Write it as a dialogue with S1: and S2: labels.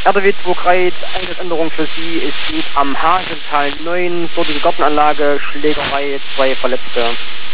S1: RTW 23, Einsatzänderung für Sie, es geht am Haseltal 9, dort die Gartenanlage, Schlägerei, 2 Verletzte.